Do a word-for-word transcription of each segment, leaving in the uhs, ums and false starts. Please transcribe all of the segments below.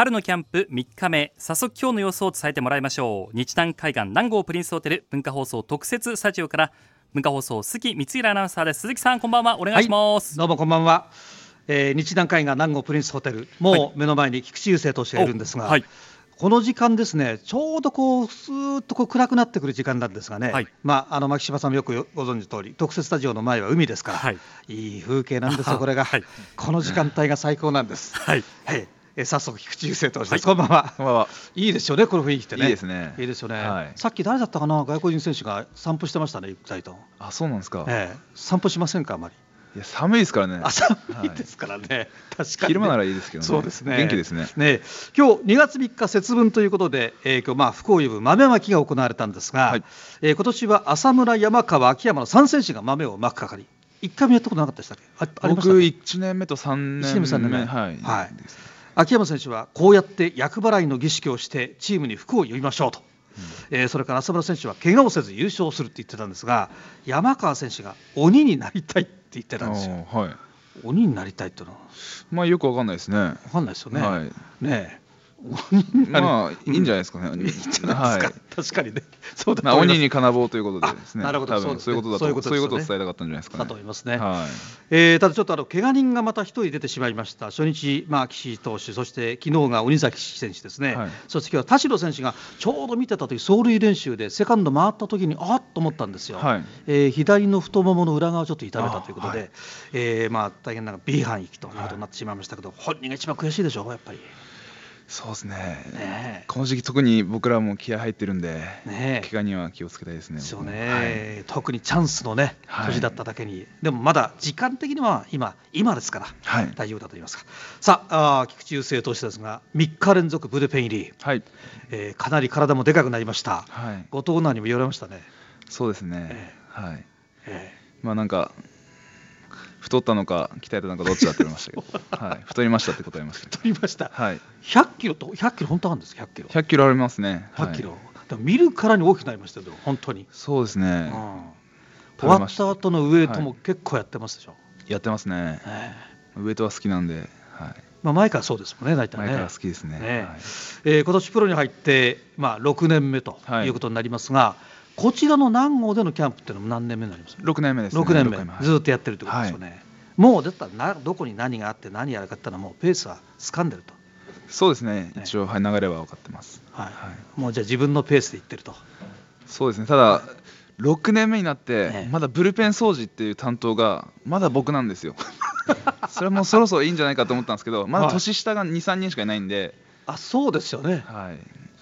春のキャンプみっかめ、早速今日の様子を伝えてもらいましょう。日南海岸南郷プリンスホテル文化放送特設スタジオから文化放送鈴木光弘アナウンサーです。鈴木さん、こんばんは、お願いします。 はい、どうもこんばんは。えー、日南海岸南郷プリンスホテル、もう目の前に菊池雄星投手がいるんですが、はい、この時間ですね、ちょうどこうスーッとこう暗くなってくる時間なんですがね、はい、まあ、あの牧島さんもよくご存知の通り特設スタジオの前は海ですから、はい、いい風景なんですよこれが、はい、この時間帯が最高なんです。はい、はい、えー、早速菊池雄星投手です、はい、こんばんは。こんばんは。いいですよね、この雰囲気ってね。 いいですね。 いいですよね、 はい、 さっき誰だったかな、外国人選手が散歩してましたね、ゆったりと。 あ、そうなんですか。 えー、散歩しませんか、あまり。 いや、寒いですからね。 あ、寒いですからね、はい、確かに、ね、 昼間ならいいですけどね。 そうですね、 元気ですね。 ね、今日にがつみっか節分ということで、えー、今日まあ福を呼ぶ豆まきが行われたんですが、はい、えー、今年は浅村、山川、秋山のさん選手が豆をまく係、いっかいもやったことなかったでしたっけ。あ、ありましたね。 僕いちねんめとさんねんめ、いちねんめさんねんめ、はい、はい、 秋山選手はこうやって厄払いの儀式をしてチームに福を呼びましょうと、うん、えー、それから浅村選手は怪我をせず優勝するって言ってたんですが、山川選手が鬼になりたいって言ってたんですよ。はい、鬼になりたいっていうのは、 まあ、よくわかんないですね。わかんないですよね。はい、ねえ、 まあいいんじゃないですかね。 いいんじゃないですか。確かにね。 そうだと思います。鬼に金棒ということでですね。 なるほど。 多分そういうことだと、そういうことを伝えたかったんじゃないですかね。 だと思いますね。はい。えー、ただちょっとあの怪我人がまた一人出てしまいました。初日、まあ岸投手、そして昨日が鬼崎選手ですね。はい、そして今日は田代選手がちょうど見てた時、走塁練習でセカンド回った時にあっと思ったんですよ。はい、えー、左の太ももの裏側をちょっと痛めたということで、はい、えー、まあ大変な B 班行きということになってしまいましたけど、はい、本人が一番悔しいでしょう、やっぱり。 そうですね、ね、この時期特に僕らも気合入ってるんで、ね、怪我には気をつけたいですね。 そうね、はい、特にチャンスのね年だっただけに、はい、でもまだ時間的には今今ですから、はい、大丈夫だと言いますか。さあ、あ菊池雄星投手ですがみっか連続ブルペン入り、はい、えー、かなり体もでかくなりました。はい、後藤オーナーにも言われましたね。 そうですね、えー、はい、えー、まあなんか太ったのか鍛えたのかどっちだって言いましたけど、はい、太りましたって答えました。 太りました、はい、ひゃっキロとひゃっキロ本当なんですか。ひゃっキロ、 ひゃっキロありますね。 ひゃっキロ、はい、でも見るからに大きくなりましたけど、本当に。 そうですね、うん、 終わった後のウエイトも結構やってますでしょ。はい、 やってますね、えー、ウエイトは好きなんで、はい、 まあ、前からそうですもんね、大体ね。 前から好きですね。ね、はい、 えー、今年プロに入って、まあ、ろくねんめということになりますが、はい、こちらの南郷でのキャンプっていうのも何年目になりますか。 ろくねんめですね。 ろくねんめ、ずっとやってるってことですよね。はい、もうだったらなどこに何があって何やるかっていうのはもうペースは掴んでると。 そうですね、一応、はい、流れは分かってます。 はいはい、もうじゃあ自分のペースでいってると。 そうですね、ただろくねんめになってまだブルペン掃除っていう担当がまだ僕なんですよ。それもそろそろいいんじゃないかと思ったんですけど、まだ年下が にさんにんしかいないんで。 あ、そうですよね。 はい、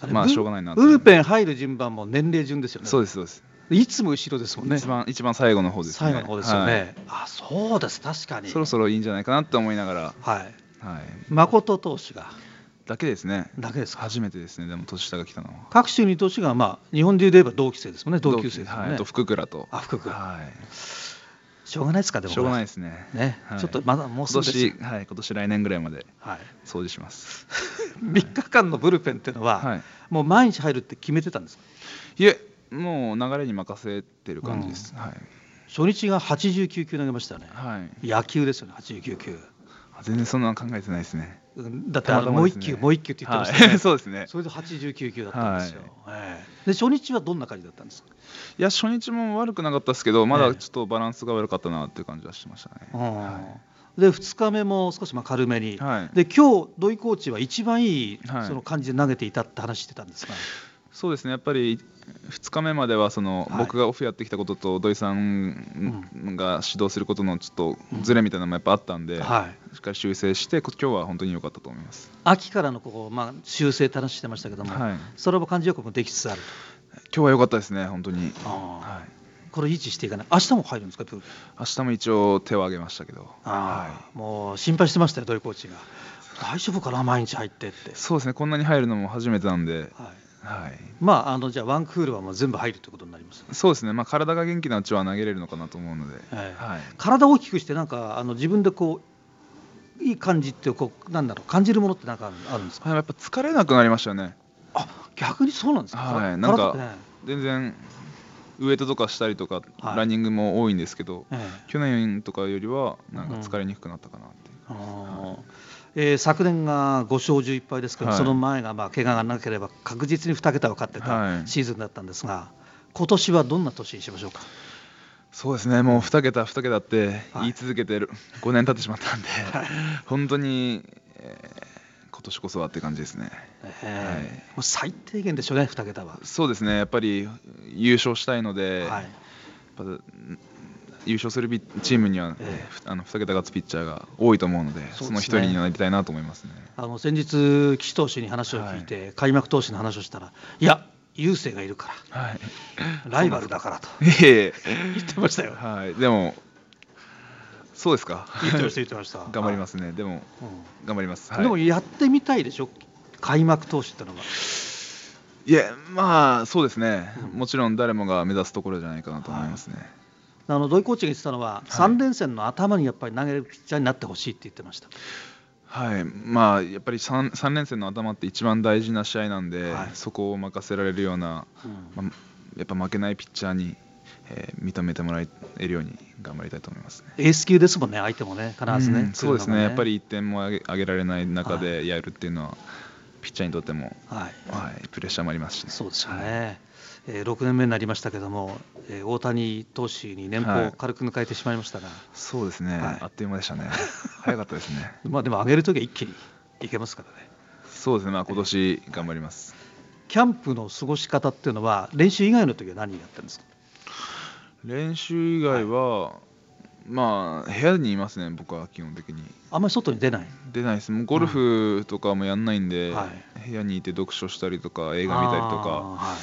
まあしょうがないなと。 ブルペン入る順番も年齢順ですよね。 そうですそうです。 いつも後ろですもんね。 一番一番最後の方ですね。 最後の方ですよね。はい、あ、そうです、確かに。 そろそろいいんじゃないかなと思いながら。はい。 はい。誠投手が。 だけですね。 だけですか。 初めてですね。でも年下が来たのは。 各州に投手がまあ日本で言えば同期生ですもんね。同級生ですもんね。 はい。と福倉と。 あ、福倉。はい。しょうがないですか、でも。 しょうがないですね。 ね。はい、ちょっとまだもうすぐです。 今年、はい、今年来年ぐらいまで掃除します。 みっかかんのブルペンっていうのは、はい、もう毎日入るって決めてたんですか。 いえ、もう流れに任せてる感じです。うん、はい。 初日がはちじゅうきゅうきゅう投げましたよね。はい。野球ですよね、はちじゅうきゅうきゅう。 全然そんな考えてないですね。 だってあのもう一球もう一球って言ってましたね。 はい、そうですね。 それではちじゅうきゅうきゅうだったんですよ。はい、で初日はどんな感じだったんですか。 いや、初日も悪くなかったですけど、まだちょっとバランスが悪かったなっていう感じはしましたね。 はい、でふつかめも少しまあ軽めに、はい、で今日土井コーチは一番いいその感じで投げていたって話してたんですが。はい、 そうですね、やっぱりふつかめまではその、はい、僕がオフやってきたことと土井さんが指導することのちょっとズレみたいなのもやっぱあったんで、うん、はい、しっかり修正して今日は本当に良かったと思います。 秋からのこう、まあ、修正って話してましたけども、はい、それも感じよくもできつつあると。今日は良かったですね、本当に。はい、 これ維持していかない。明日も入るんですか。 明日も一応手を挙げましたけど、 あ、はい、もう心配してましたよ、土井コーチが。大丈夫かな、毎日入ってって。 そうですね、こんなに入るのも初めてなんで、はいはい、まあ、あのじゃあワンクールはもう全部入るということになります、ね。 そうですね、まあ、体が元気なうちは投げれるのかなと思うので、はいはい、体を大きくしてなんかあの自分でこういい感じってこうなんだろう感じるものってなんかあるんですか。 はい、やっぱ疲れなくなりましたよね。 あ、逆にそうなんですか。 はい、なんか全然ウエイトとかしたりとか、はい、ランニングも多いんですけど、ええ、去年とかよりはなんか疲れにくくなったかなっていう。うん、はい、 えー、昨年がごしょうじゅういっぱいですけど、はい、その前がまあ怪我がなければ確実にに桁を勝ってたシーズンだったんですが、はい、今年はどんな年にしましょうか。 そうですね、もうに桁に桁って言い続けてる、はい、ごねん経ってしまったんで、はい、本当に、えー、今年こそはって感じですね、 えーはい、もう最低限でしょうね、に桁は。 そうですね、やっぱり優勝したいので、はい、やっぱ優勝するチームには、えー、あのに桁勝つピッチャーが多いと思うの で, そ, で、ね、その一人になりたいなと思いますね。 あの先日岸投手に話を聞いて、はい、開幕投手の話をしたら、いや雄星がいるから、はい、ライバルだからと言ってましたよ。 はい、でもそうですか。 言ってました言ってました。 頑張りますね、はい、でも、うん、頑張ります、はい、 でもやってみたいでしょ、開幕投手ってのは。 いや、まあそうですね、うん、もちろん誰もが目指すところじゃないかなと思いますね、はい。 あの土井コーチが言ってたのは、はい、さん連戦の頭にやっぱり投げるピッチャーになってほしいって言ってました。 はい、まあやっぱり 3, さん連戦の頭って一番大事な試合なんで、はい、そこを任せられるような、うんまあ、やっぱ負けないピッチャーに、えー、認めてもらえるように頑張りたいと思いますね。 エース級ですもんね、相手もね、必ずね、うん、 そうですね、やっぱりいってんも上げ、上げられない中でやるっていうのは、はい、ピッチャーにとっても、はいはい、プレッシャーもありますし、ね、 そうですよね、はい。えー、ろくねんめになりましたけども、えー、大谷投手に年俸を軽く抜かれてしまいましたが、はい、 そうですね、はい、あっという間でしたね早かったですねまあでも上げるときは一気にいけますからね。 そうですね、まあ、今年頑張ります、 えー、キャンプの過ごし方っていうのは練習以外の時は何やってるんですか。 練習以外は、はい、まあ部屋にいますね、僕は基本的に。 あんまり外に出ない。 出ないです。もうゴルフとかもやんないんで、うんはい、部屋にいて読書したりとか映画見たりとか、はい、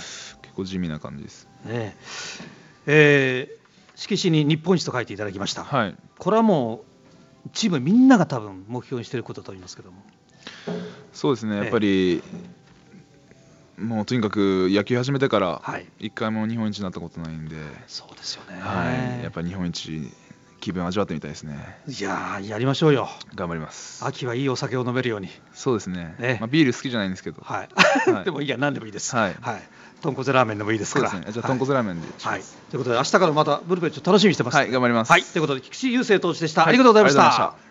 結構地味な感じです、 ね。えー、色紙に日本一と書いていただきました、はい、これはもうチームみんなが多分目標にしていることだと思いますけども。 そうですね、やっぱり、えー、もうとにかく野球始めてからいっかいも日本一になったことないんで、はい、 そうですよね、 はい、やっぱり日本一気分を味わってみたいですね。 いやー、やりましょうよ。 頑張ります。 秋はいいお酒を飲めるように。 そうですね、ね、まあ、ビール好きじゃないんですけど、 はいはい、でもいいや、何でもいいです、 はいはい、豚骨ラーメンでもいいですから。 そうですね、じゃあ豚骨ラーメンでします、はいはい、 ということで明日からまたブルペンちょっと楽しみにしてます。 はい、頑張ります。 はい、ということで菊池雄星投手でした、はい、ありがとうございました。